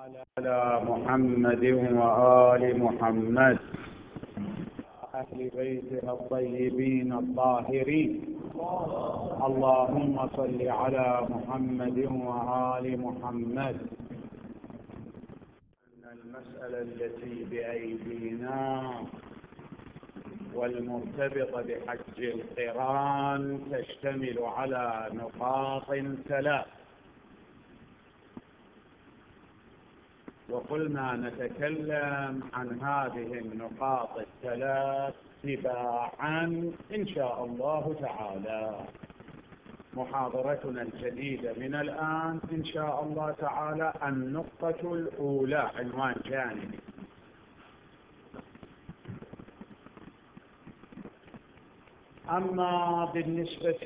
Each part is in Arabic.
على محمد وآل محمد أهل بيته الطيبين الطاهرين. اللهم صل على محمد وآل محمد. أن المسألة التي بأيدينا والمرتبطة بحج القران تشتمل على نقاط ثلاث، وقلنا نتكلم عن هذه النقاط الثلاث تباعا إن شاء الله تعالى. محاضرتنا الجديدة من الآن إن شاء الله تعالى النقطة الأولى، عنوان جانبي. أما بالنسبة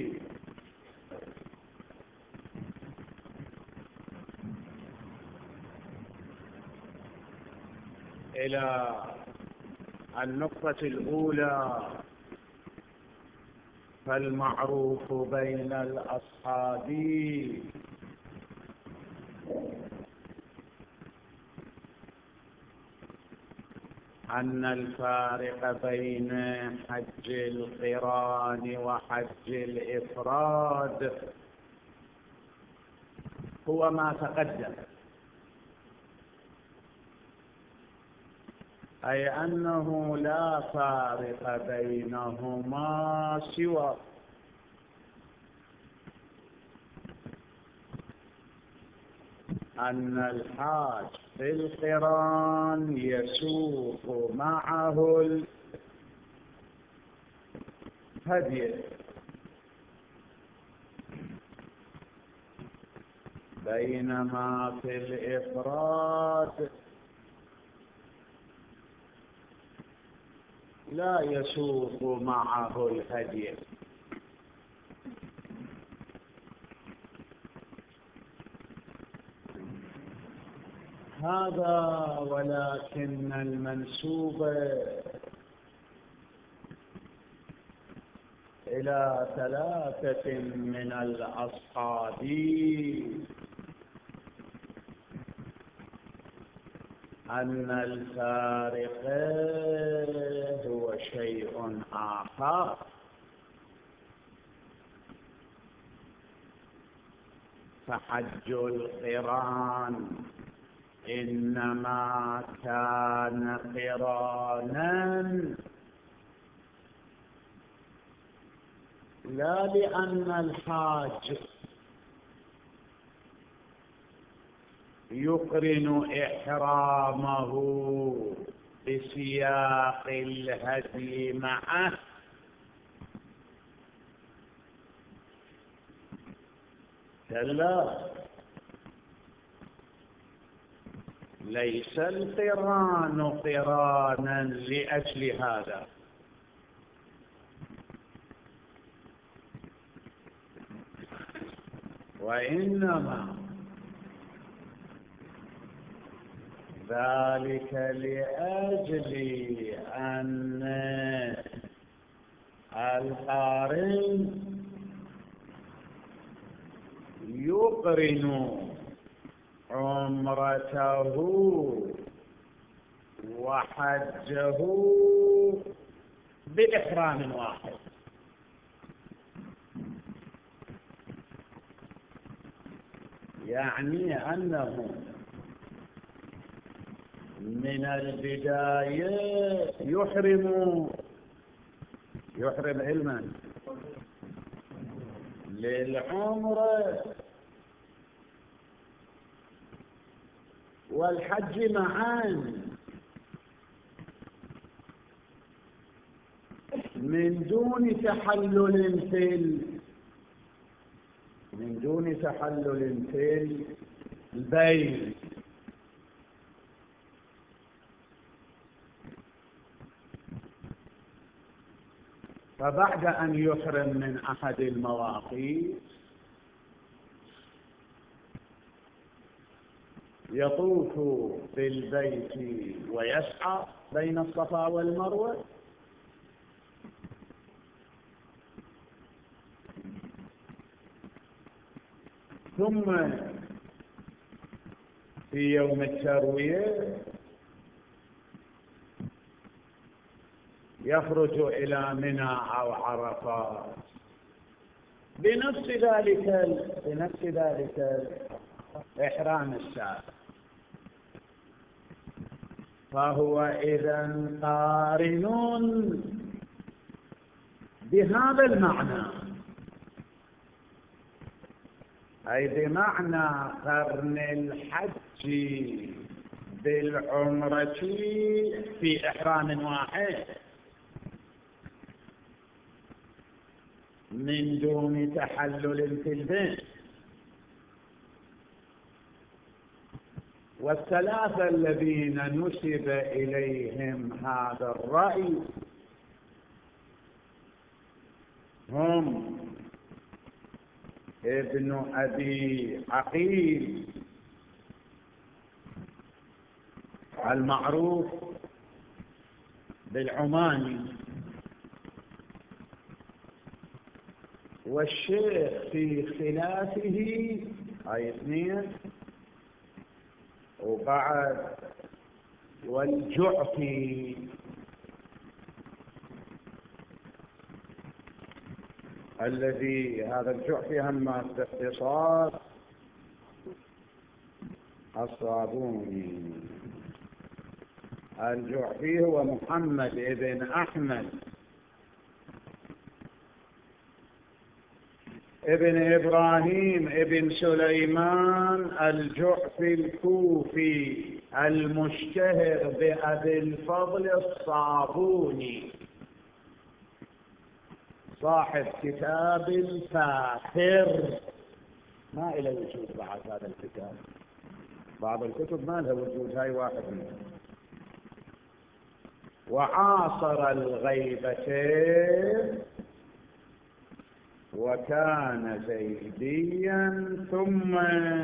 إلى النقطة الأولى فالمعروف بين الأصحاب أن الفارق بين حج القران وحج الإفراد هو ما تقدم، أي أنه لا فارق بينهما سوى أن الحاج في القران يسوق معه الهدي، بينما في الإفراد لا يسوق معه الهدي. هذا ولكن المنسوب إلى ثلاثة من الأصحاب أن الفارق هو شيء آخر. فحج القران إنما كان قرانا لا لأن الحاج يقرن إحرامه بسياق الهدي معه، كلا، ليس القران قرانا لأجل هذا، وإنما ذلك لأجل أن القارن يقرن عمرته وحجه بإحرام واحد، يعني أنه من البداية يحرم علما للعمرة والحج معا من دون تحلل في البين. فبعد أن يحرم من أحد المواقيت يطوف بالبيت ويسعى بين الصفا والمروة، ثم في يوم التروية يخرج إلى منى أو عرفات بنفس ذلك الإحرام السابق، فهو إذن قارن بهذا المعنى، أي بمعنى قرن الحج بالعمرة في إحرام واحد من دون تحلل في البيت. والثلاثة الذين نسب إليهم هذا الرأي هم ابن أبي عقيل المعروف بالعماني، والشيخ في خلافه هاي اثنين، وبعد والجعفي الذي هذا الجعفي هم باختصار الصابوني. الجعفي هو محمد ابن أحمد ابن إبراهيم ابن سليمان الجعفي الكوفي المشتهر بأبي الفضل الصابوني، صاحب كتاب الفاخر. ما إلى وجود بعد هذا الكتاب، بعض الكتب ما لها وجود، هاي واحد منهم. وعاصر الغيبتين، وكان زيديا ثم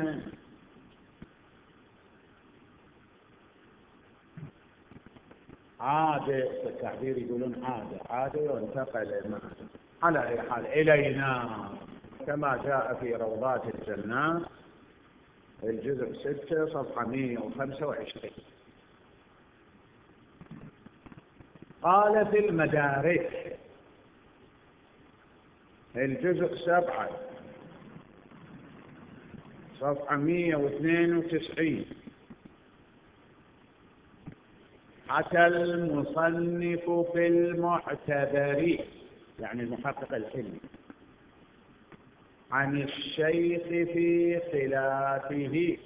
عاد، في التعبير يقولون عاد وانتقل على أي حال إلينا كما جاء في روضات الجنات الجزء 6 صفحة 125. قال في المدارك الجزء 7 صفحة 192: حكى المصنف في المعتبر، يعني المحقق الحلمي، عن الشيخ في خلافه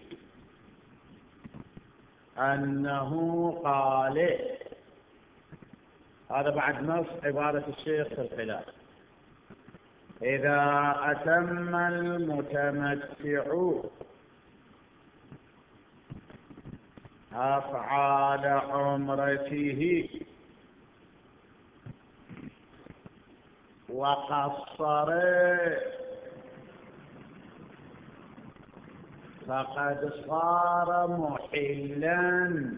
أنه قال، هذا بعد نص عبارة الشيخ في الخلاف: إذا أتم المتمتع أفعال عمرته وقصر فقد صار محلا.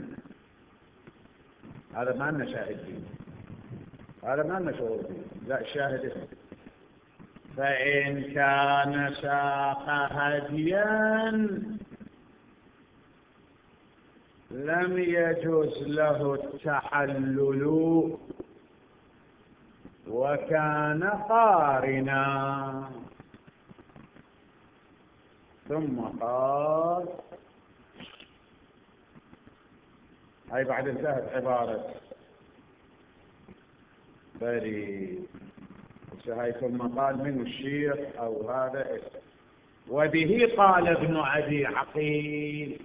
هذا ما لنا شاهد فيه، هذا ما لنا شهود فيه، لا الشاهد اسمه. فإن كان ساق هديا لم يجوز له التحلل وكان قارنا. ثم قال، هاي بعد انتهت عبارة بري، هاي ثم قال من الشيخ أو هذا اسم. وبه قال ابن أبي عقيل،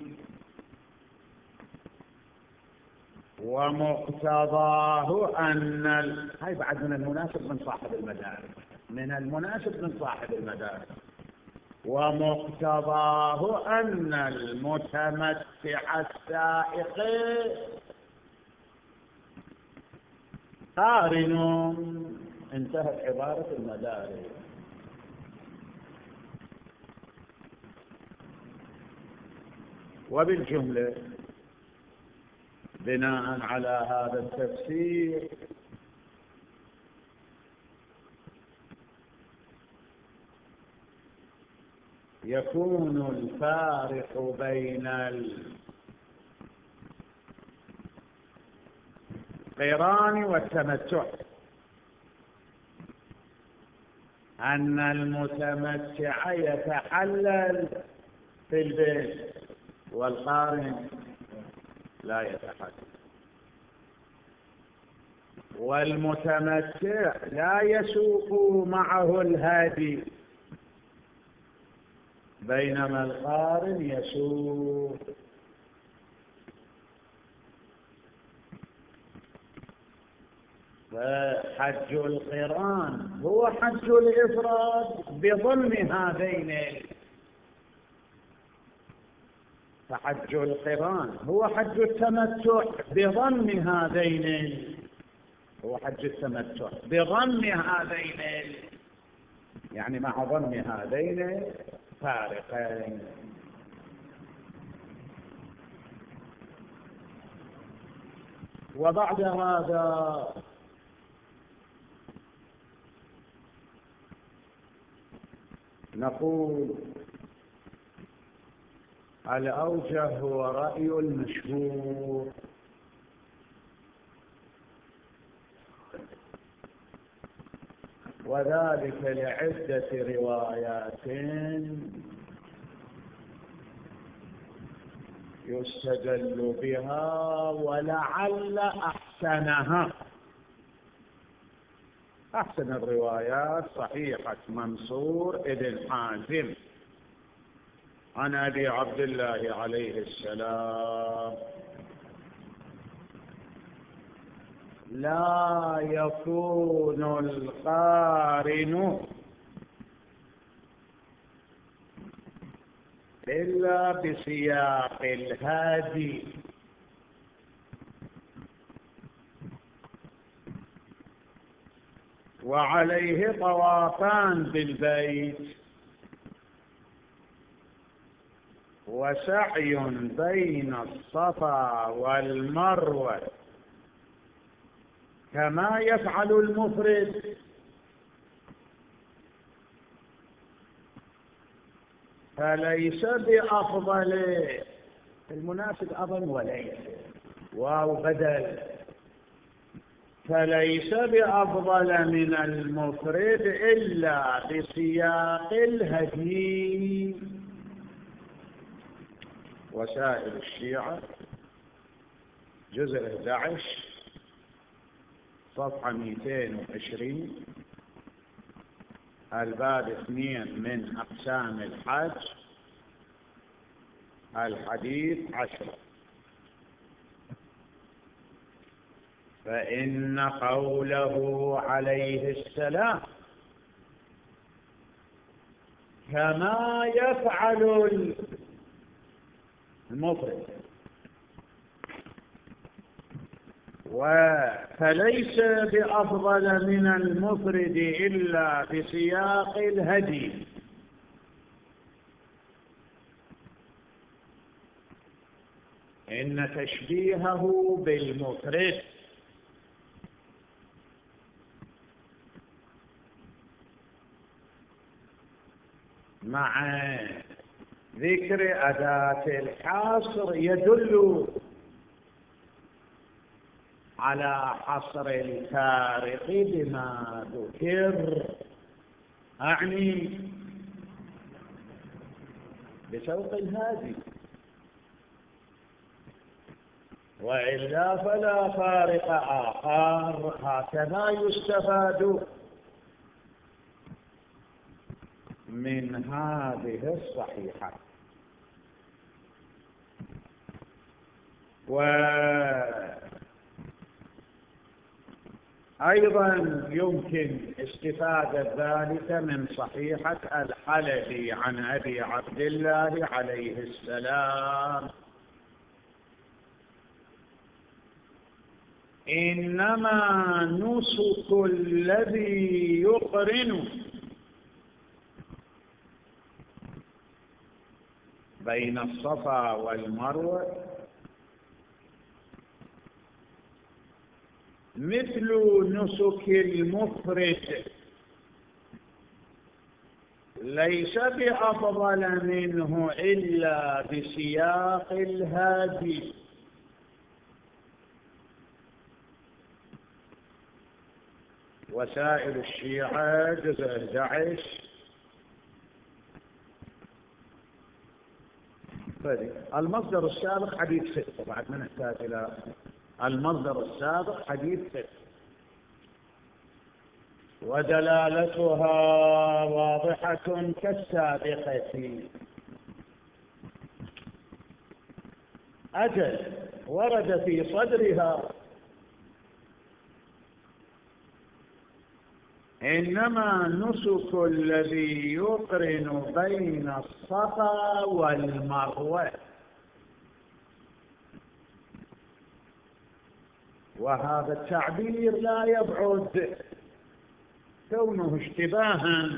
ومقتضاه أن هاي بعد من المناسب من صاحب المدارس، من المناسب من صاحب المدارس. ومقتضاه أن المتمتع السائق قارن. انتهت عبارة المدارس. وبالجملة بناء على هذا التفسير يكون الفارق بين القران والتمتع أن المتمتع يتحلل في البيت والقارن لا يتحلل، والمتمتع لا يسوق معه الهادي بينما القارن يسوق. فحج القران هو حج الإفراد بضم هذين، فحج القران هو حج التمتع بضم هذين، هو حج التمتع بضم هذين، يعني مع ضم هذين فارقين. وبعد هذا نقول الأوجه هو رأي المشهور، وذلك لعدة روايات يستدل بها، ولعل أحسن الروايات صحيحة منصور ابن حازم عن أبي عبد الله عليه السلام: لا يكون القارن إلا بسياق الهادي، وعليه طوافان بالبيت وسعي بين الصفا والمروة كما يفعل المفرد، فليس بأفضل، المناسب أظن وليس واو بدل، فليس بأفضل من المفرد إلا بسياق الهدي. وسائل الشيعة جزء 11 صفحة 220 الباب 2 من أقسام الحج الحديث 10: فإن قوله عليه السلام كما يفعل المفرد فليس بأفضل من المفرد إلا بسياق الهدي، إن تشبيهه بالمفرد مع ذكر أداة الحصر يدل على حصر الفارق بما ذكر، أعني بسوق الهادي، وإلا فلا فارق آخر. هكذا يستفاد من هذه الصحيحة. وأيضا يمكن استفادة ذلك من صحيحة الحلبي عن أبي عبد الله عليه السلام: إنما نسك الذي يقرن بين الصفا والمروة مثل نسك المفرد ليس بأفضل منه إلا بسياق الهادي. وسائل الشيعة جزء 11 المصدر السابق حديث 6، بعد ما نحتاج إلى المصدر السابق حديث 6، ودلالتها واضحة كالسابقة. أجل ورد في صدرها إنما نسك الذي يقرن بين الصفا والمروة، وهذا التعبير لا يبعد كونه اشتباها،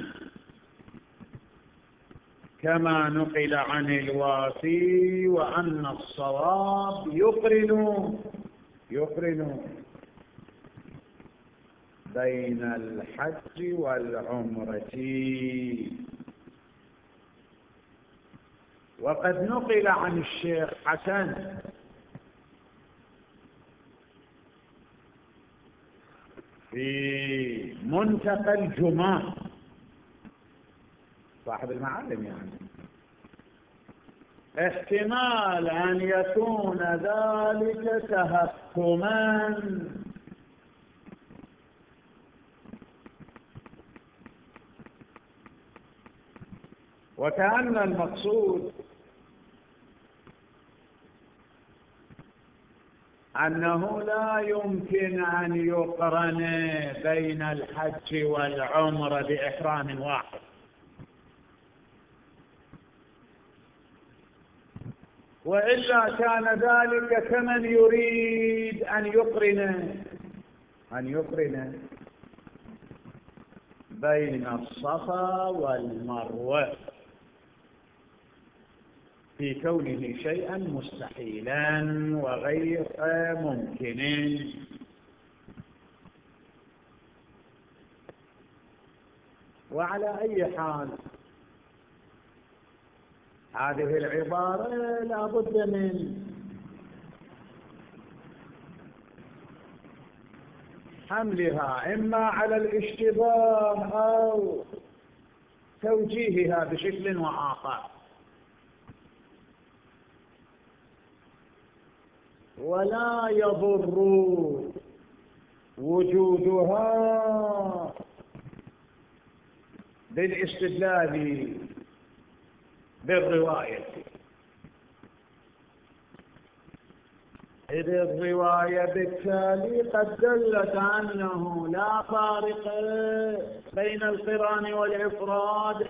كما نقل عن الوافي وأن الصواب يقرن بين الحج والعمرة. وقد نقل عن الشيخ حسن في منتقى الجماع صاحب المعالم يعني احتمال أن يكون ذلك تهكما، وكأن المقصود أنه لا يمكن أن يقرن بين الحج والعمرة بإحرام واحد، وإلا كان ذلك كمن يريد أن يقرن بين الصفا والمروة في كونه شيئا مستحيلا وغير ممكن. وعلى أي حال هذه العبارة لا بد من حملها إما على الاشتباه أو توجيهها بشكل وآخر، ولا يضر وجودها بالاستدلال بالرواية، إذ الرواية بالتالي قد دلت أنه لا فارق بين القران والإفراد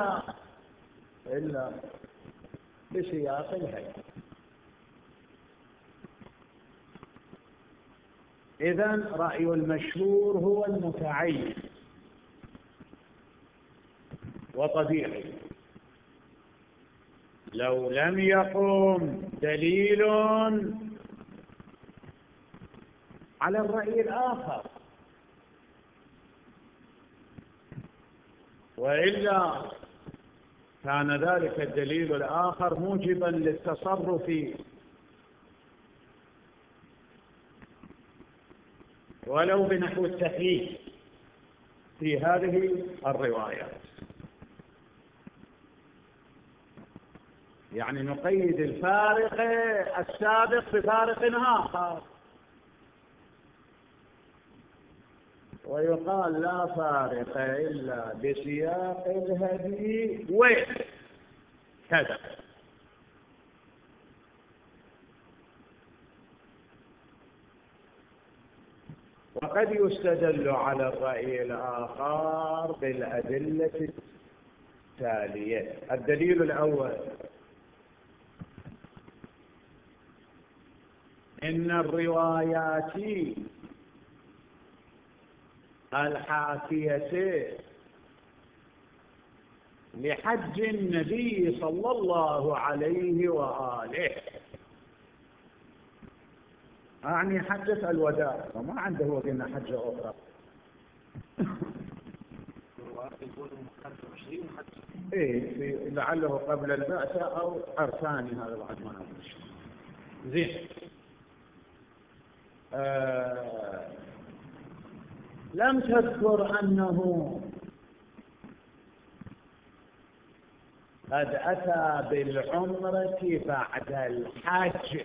إلا بسياق الهيئة. إذن رأي المشهور هو المتعين وطبيعي، لو لم يقم دليل على الرأي الآخر، وإلا كان ذلك الدليل الآخر موجبا للتصرف ولو بنحو التحريف في هذه الروايات. يعني نقيد الفارق السابق بفارق آخر، ويقال لا فارق إلا بسياق الهدي وكذا. وقد يستدل على الرأي الآخر بالأدلة التالية. الدليل الأول: إن الروايات الحاكية لحج النبي صلى الله عليه وآله، يعني حجة الوداع، وما عنده وقلنا حجة أخرى، إيه لعله قبل البعثة أو أركان، هذا بعد ما نعرف. زين. لم تذكر أنه قد أتى بالعمرة بعد الحج،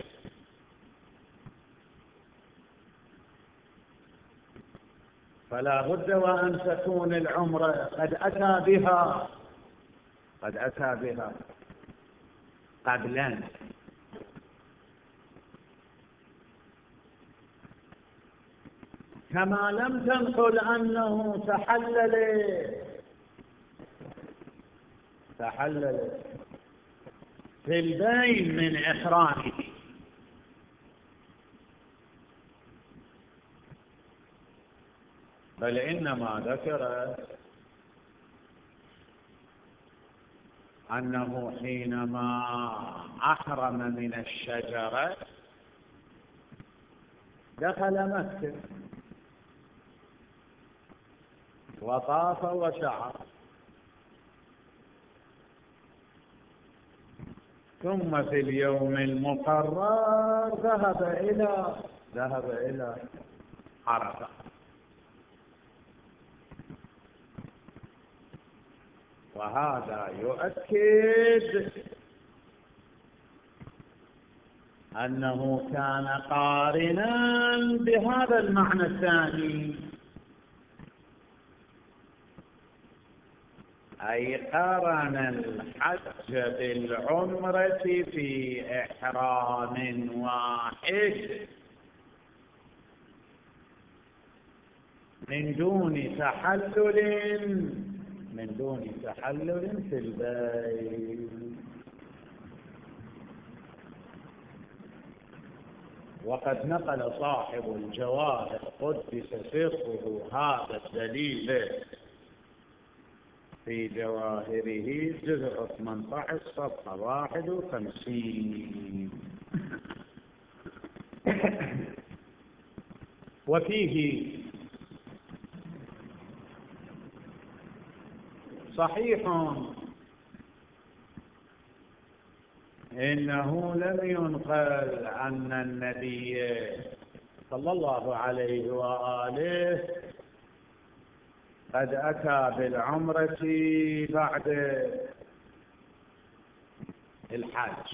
فلا بد وأن تكون العمرة قد أتى بها قبلا. كما لم تنقل أنه تحلل في البين من إحرامه، بل إنما ذكر أنه حينما أحرم من الشجرة دخل مكة وطاف وسعى، ثم في اليوم المقرر ذهب إلى عرفة. وهذا يؤكد أنه كان قارنا بهذا المعنى الثاني، أي قارن الحج بالعمرة في إحرام واحد من دون تحلل في البيت. وقد نقل صاحب الجواهر قدس سره هذا الدليل في جواهره جزء 18 صفحة 51. وفيه صحيح إنه لم ينقل أن النبي صلى الله عليه وآله قد أتى بالعمرة بعد الحج،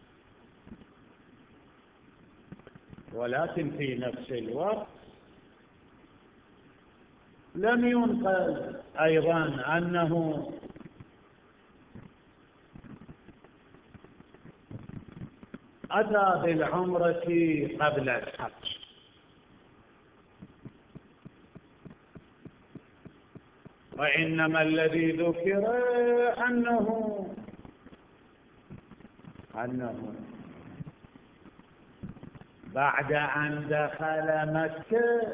ولكن في نفس الوقت لم ينقل أيضا أنه أتى بالعمرة قبل الحج، وإنما الذي ذكر أنه بعد أن دخل مكة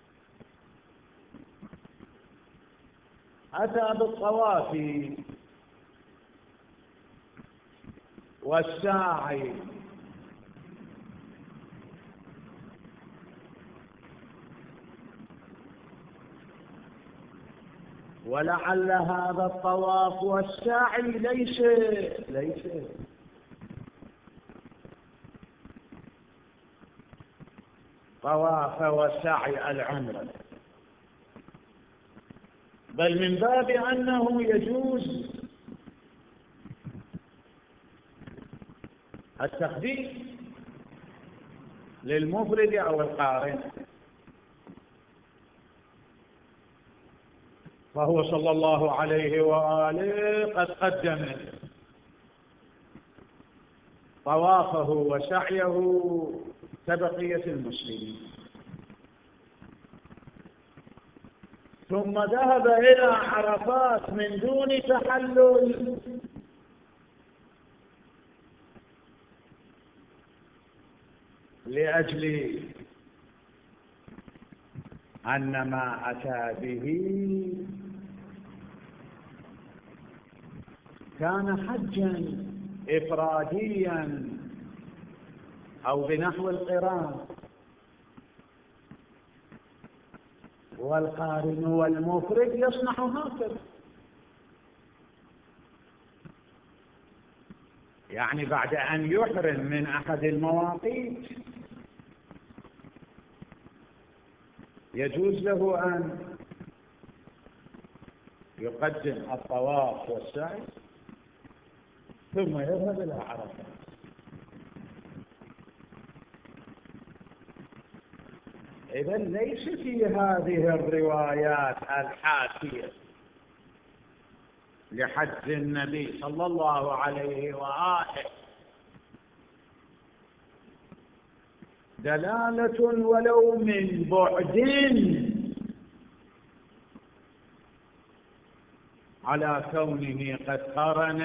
أتى بالطواف والسعي، ولعل هذا الطواف والسعي ليس طواف وسعي العمرة، بل من باب أنه يجوز التخفيف للمفرد أو القارن. فهو صلى الله عليه وآله قد قدم طوافه وسعيه كبقية المسلمين، ثم ذهب إلى عرفات من دون تحلل لأجل أن ما أتى به كان حجا إفراديا أو بنحو القران، والقارن والمفرد يصنع هكذا، يعني بعد أن يحرم من أحد المواقيت يجوز له أن يقدم الطواف والسعي ثم يذهب إلى عرفة. إذن ليس في هذه الروايات الحاشية لحج النبي صلى الله عليه وآله دلالة ولو من بعد على كونه قد قرن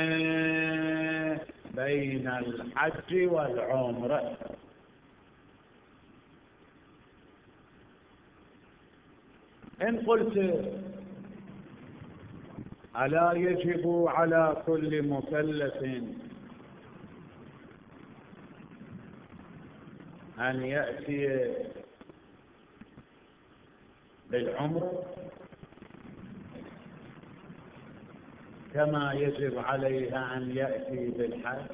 بين الحج والعمرة. إن قلت ألا يجب على كل مكلف أن يأتي بالعمرة كما يجب عليها أن يأتي بالحج؟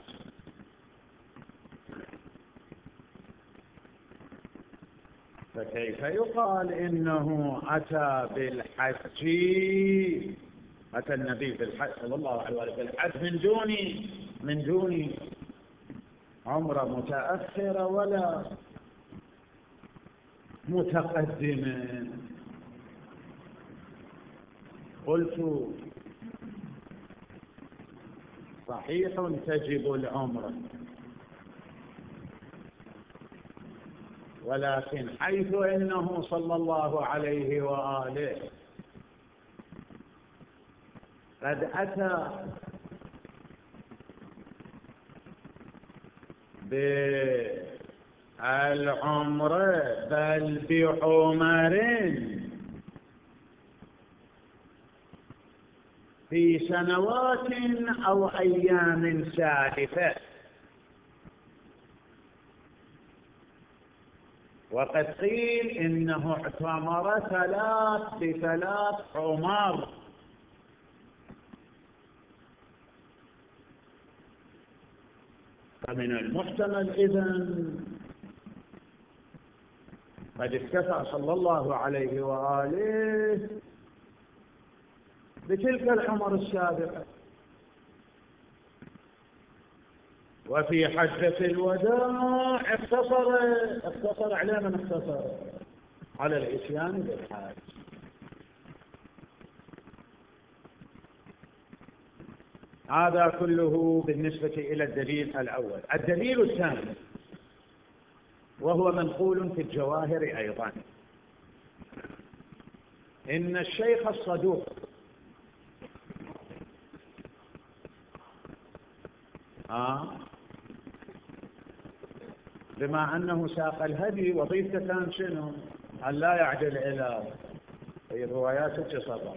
فكيف يقال إنه أتى بالحج، أتى النبي بالحج صلى الله عليه وسلم بالحج من دون عمرة متأخرة ولا متقدمة؟ قلت صحيح تجب العمرة، ولكن حيث إنه صلى الله عليه وآله قد أتى بالعمرة بل بعمر في سنوات أو أيام سالفة، وقد قيل إنه اعتمر بثلاث عمر، فمن المحتمل إذن قد اكتفى صلى الله عليه وآله بتلك العمر السابقة، وفي حجة الوداع اقتصر على من اقتصر على الإتيان بالحج. هذا كله بالنسبة إلى الدليل الأول. الدليل الثاني وهو منقول في الجواهر أيضا، إن الشيخ الصدوق بما أنه ساق الهدي وظيفته كان شنو؟ أن لا يعدل إلى روايات الجسر،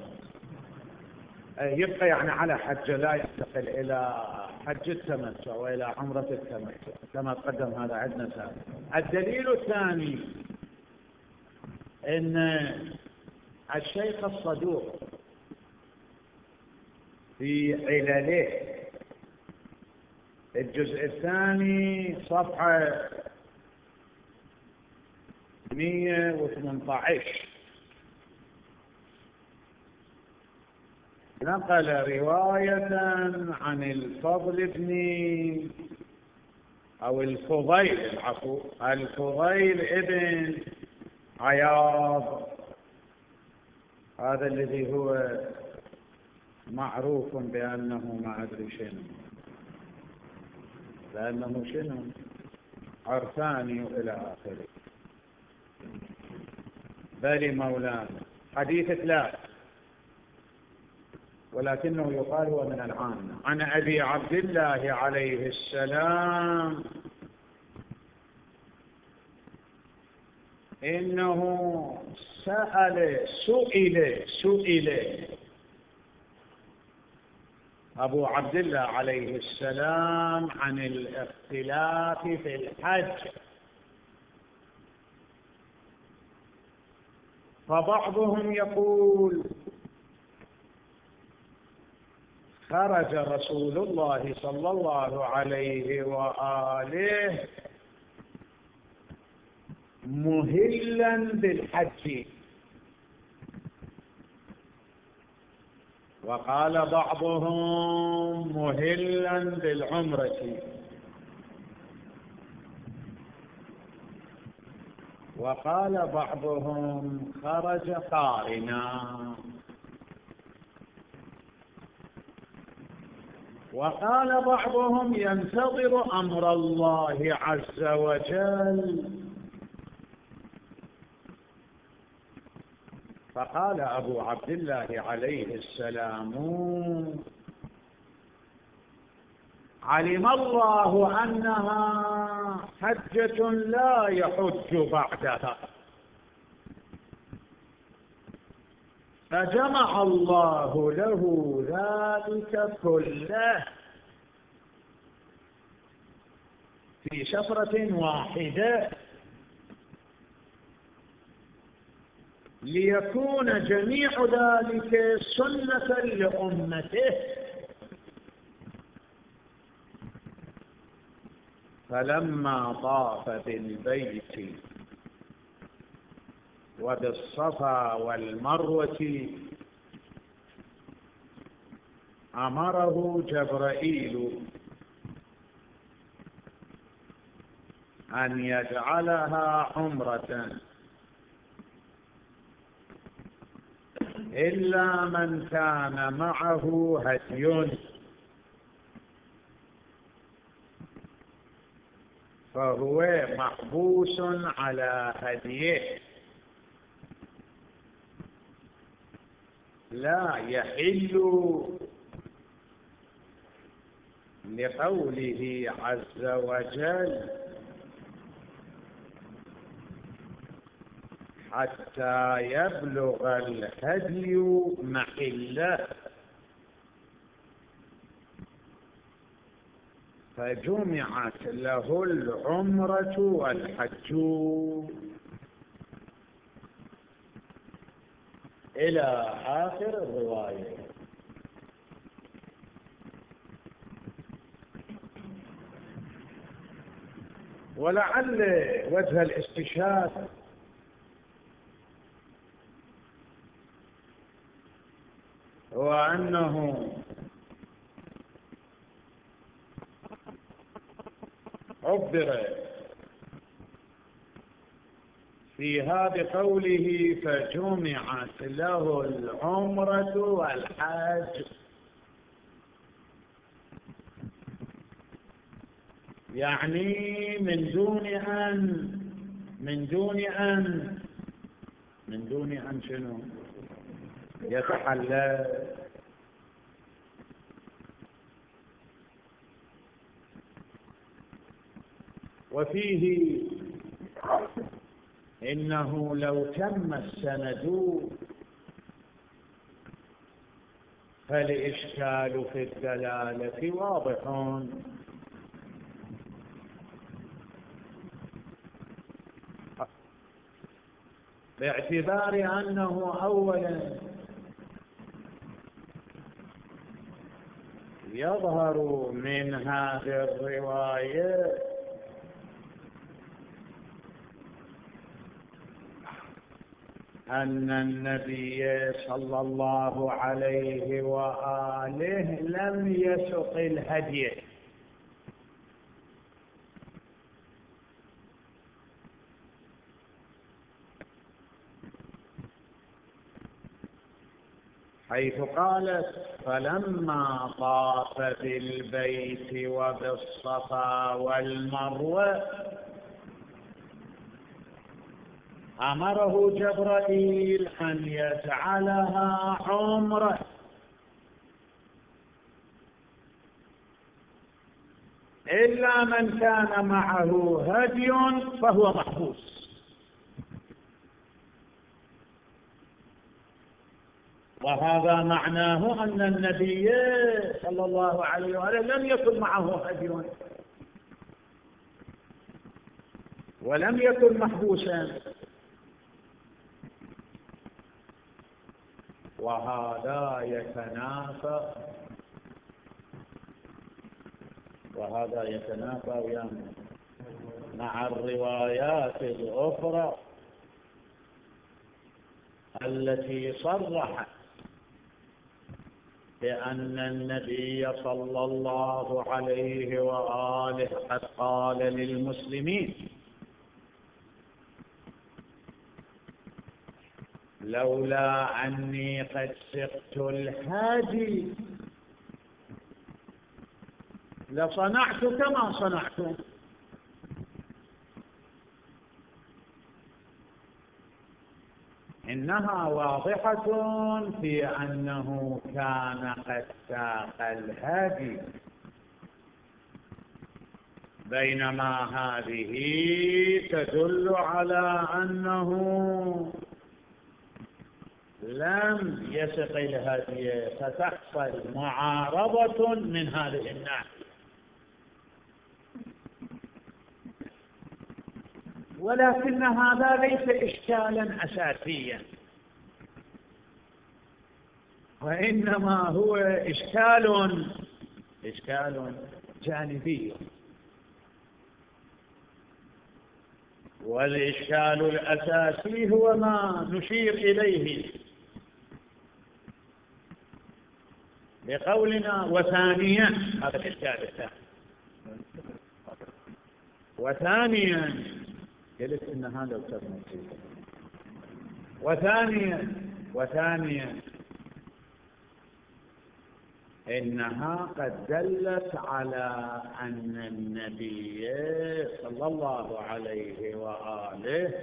يبقى يعني على حجة، لا ينتقل إلى حج التمتع وإلى عمرة التمتع كما تقدم هذا عندنا سابقا. الدليل الثاني إن الشيخ الصدوق في علله الجزء الثاني صفحة 118 نقل رواية عن الفضل الفضيل ابن عياض، هذا الذي هو معروف بأنه ما أدري شنو، لأنه شنو عرفاني إلى آخره، بل مولانا حديث ثلاث، ولكنه يقال هو من العامة. عن أبي عبد الله عليه السلام إنه سئل أبو عبد الله عليه السلام عن الاختلاف في الحج، فبعضهم يقول خرج رسول الله صلى الله عليه وآله مهلا بالحج، وقال بعضهم مهلا بالعمرة، وقال بعضهم خرج قارنا، وقال بعضهم ينتظر أمر الله عز وجل. فقال أبو عبد الله عليه السلام علم الله أنها حجة لا يحج بعدها، فجمع الله له ذلك كله في شفرة واحدة، ليكون جميع ذلك سنة لأمته. فلما طاف بالبيت وبالصفا والمروة أمره جبرائيل أن يجعلها عمرة، إلا من كان معه هدي، فهو محبوس على هديه، لا يحل لقوله عز وجل حتى يبلغ الهدي محله، فجمعت له العمرة والحج إلى آخر الرواية. ولعل وجه الاستشهاد هو أنه عبر في هذا قوله فجمعت له العمرة والحج، يعني من دون أن شنو يتحلل. وفيه إنه لو تم السند فالإشكال في الدلالة واضح، باعتبار أنه أولا يظهر من هذه الرواية أن النبي صلى الله عليه وآله لم يسق الهدي، حيث قالت فلما طاف بالبيت وبالصفا والمروة أمره جبرائيل أن يجعلها عمرة، إلا من كان معه هدي فهو محبوس. وهذا معناه أن النبي صلى الله عليه وآله لم يكن معه هدي ولم يكن محبوسا، وهذا يتنافى مع الروايات الأخرى التي صرحت بأن النبي صلى الله عليه وآله قد قال للمسلمين: لولا أني قد سقت الهادي لصنعت كما صنعتم. إنها واضحة في أنه كان قد ساق الهادي، بينما هذه تدل على أنه لم يسق الهدي، فتحصل معارضة من هذه الناحية. ولكن هذا ليس إشكالا أساسيا، وإنما هو إشكال جانبي. والإشكال الأساسي هو ما نشير إليه بقولنا وثانيا. هذا الإشكال الثاني. وثانيا قلت إن هذا التفصيل. وثانيا إنها قد دلت على أن النبي صلى الله عليه وآله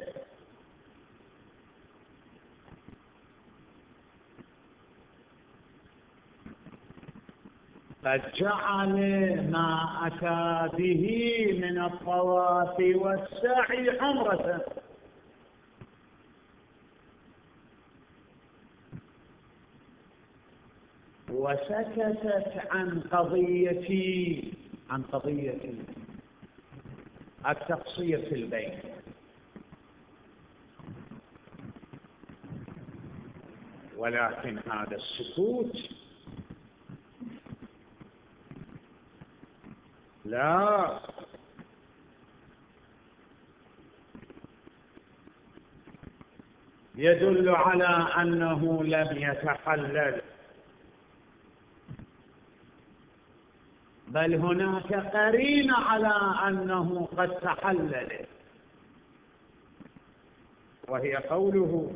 قد جعل ما أتى به من الطواف والسعي عمرة، وسكتت عن قضية التقصير في البيت. ولكن هذا السكوت لا يدل على أنه لم يتحلل، بل هناك قرينة على أنه قد تحلل، وهي قوله: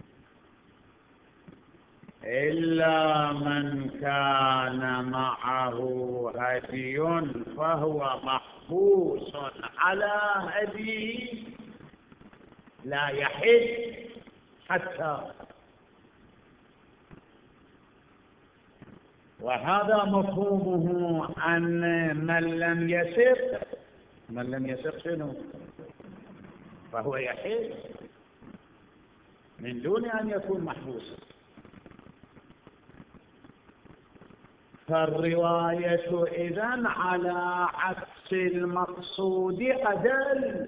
إلا من كان معه هدي فهو محبوس على هديه لا يحل حتى. وهذا مفهومه أن من لم يسق شنو؟ فهو يحل من دون أن يكون محبوسا. فالرواية إذن على عكس المقصود أدل.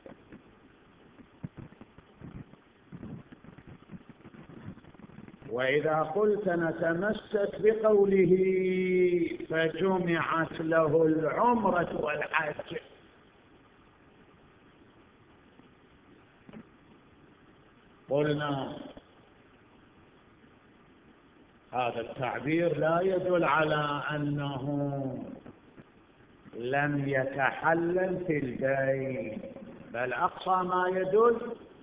وإذا قلت نتمسك بقوله فجمعت له العمرة والحج، قلنا هذا التعبير لا يدل على أنه لم يتحلل في البيت، بل أقصى ما يدل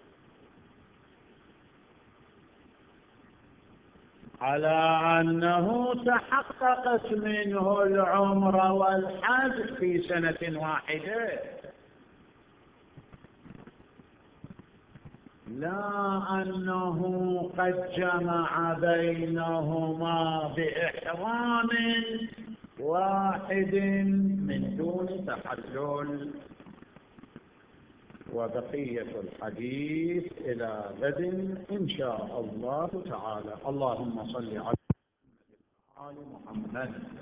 على أنه تحققت منه العمرة والحج في سنة واحدة، لا أنه قد جمع بينهما بإحرام واحد من دون تحلل. وبقية الحديث إلى غد إن شاء الله تعالى. اللهم صل على آل محمد.